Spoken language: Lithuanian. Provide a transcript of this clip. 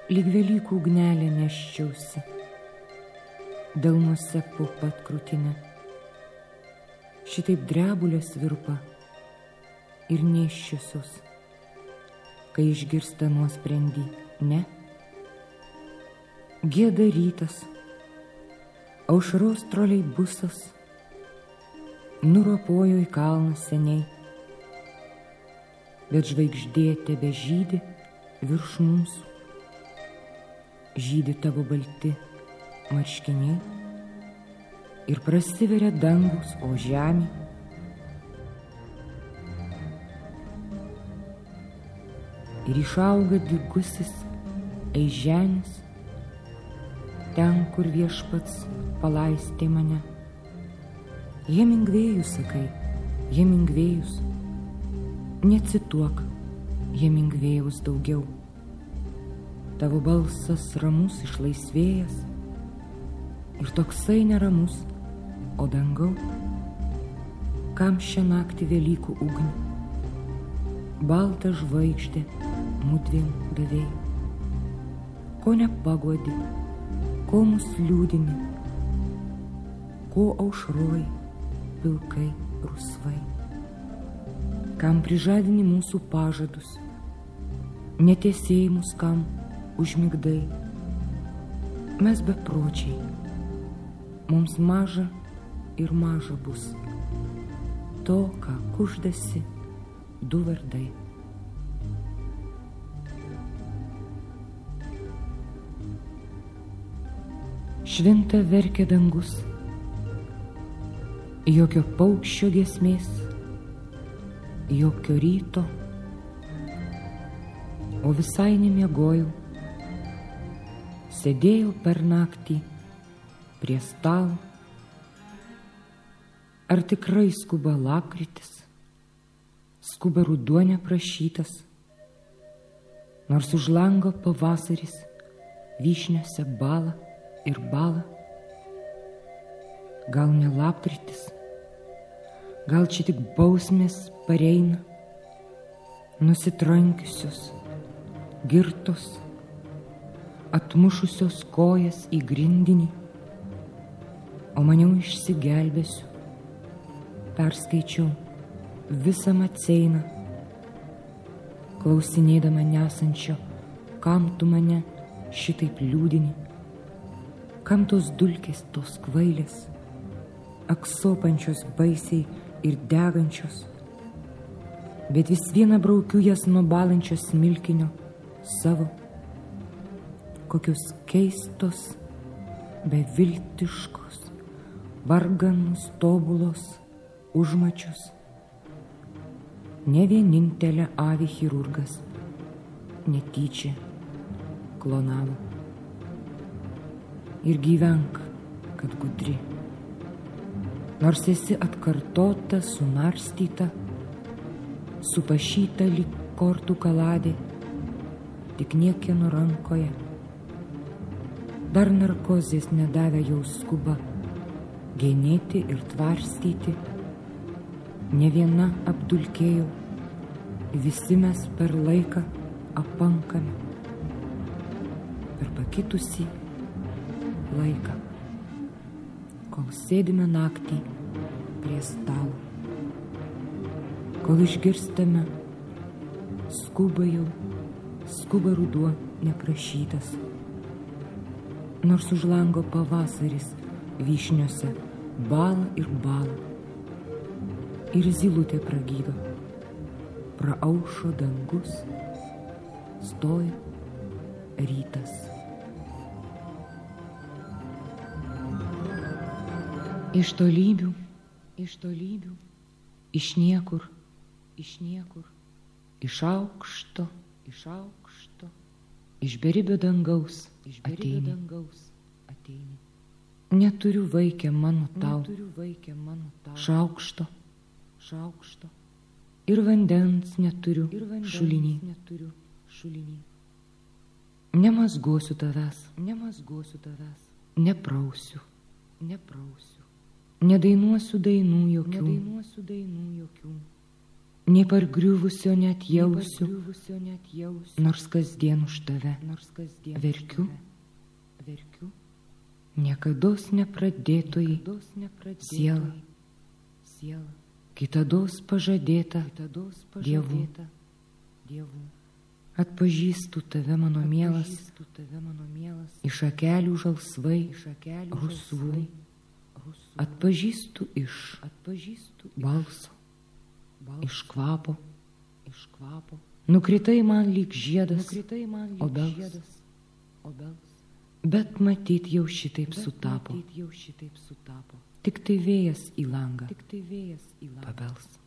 lyg Velykų ugnelė neščiausi, delnuose po pat krūtinę. Šitaip drebulės virpa ir nėščiosios, kai išgirsta nuosprendį, ne? Gieda rytas, aušros troleibusas, nuropojo į kalną seniai, bet žvaigždė tebežydi virš mūsų. Žydi tavo balti marškiniai ir prasiveria dangus, o žemė ir išauga dygusis eiženis, ten, kur viešpats palaistė mane. Hemingvėjus, sakai, Hemingvėjus, necituok Hemingvėjaus daugiau. Tavo balsas ramus išlaisvėjęs ir toksai neramus, o dangau, kam šią naktį Velykų ugnį, baltą žvaigždę mudviem davėjai, ko nepaguodi, ko mus liūdini, ko aušroj pilkai rusvai, kam prižadini mūsų pažadus, netesėjimus kam užmigdai. Mes bepročiai, mums maža ir maža bus to, ką kuždasi du vardai. Švinta verkia dangus, jokio paukščio giesmės, jokio ryto, o visai nemiegojau, sėdėjau per naktį prie stalo. Ar tikrai skuba lapkritis, skuba ruduo neprašytas, nors už lango pavasaris vyšniose bąla ir bąla? Gal ne lapkritis, gal čia tik bausmės pareina, nusitrankiusios, girtos, atmušusios kojas į grindinį, o maniau išsigelbėsiu. Perskaičiau visą Maceiną, klausinėdama nesančio, kam tu mane šitaip liūdini, kam tos dulkės, tos kvailės, aksopančios baisiai ir degančios, bet vis viena braukiu jas nuo balančio smilkinio savo. Kokios keistos, beviltiškos, varganos, tobulos užmačios. Ne vienintelė avį chirurgas netyčia klonavo. Ir gyvenk, kad gudri, nors esi atkartota, sunarstyta, supašyta lyg kortų kaladė, tik niekieno rankoje. Dar narkozės nedavė jau skuba genėti ir tvarstyti. Ne viena apdulkėjau, visi mes per laiką apankame, per pakitusį laiką, kol sėdime naktį prie stalo, kol išgirstame skuba ruduo neprašytas, nors už lango pavasaris vyšniose bąla ir bąla, ir zylutė pragydo, praaušo dangus, stoja rytas. Iš tolybių, iš niekur, iš aukšto, iš beribio dangaus ateini. Neturiu vaikę mano tau, šaukšto, ir vandens neturiu šulinį. Nemazgosiu tavęs, neprausiu, nedainuosiu dainų jokių, nei pargriuvusio net jausiu, nors kasdien už tave verkiu. Niekados nepradėtojai siela, kitados pažadėta dievų. Atpažįstu tave, mano mielas, iš akelių žalsvai rusvų. Atpažįstu iš balso, iš kvapo. Nukritai man lyg žiedas obels, bet matyt jau šitaip sutapo. Tik tai vėjas į langą pabels.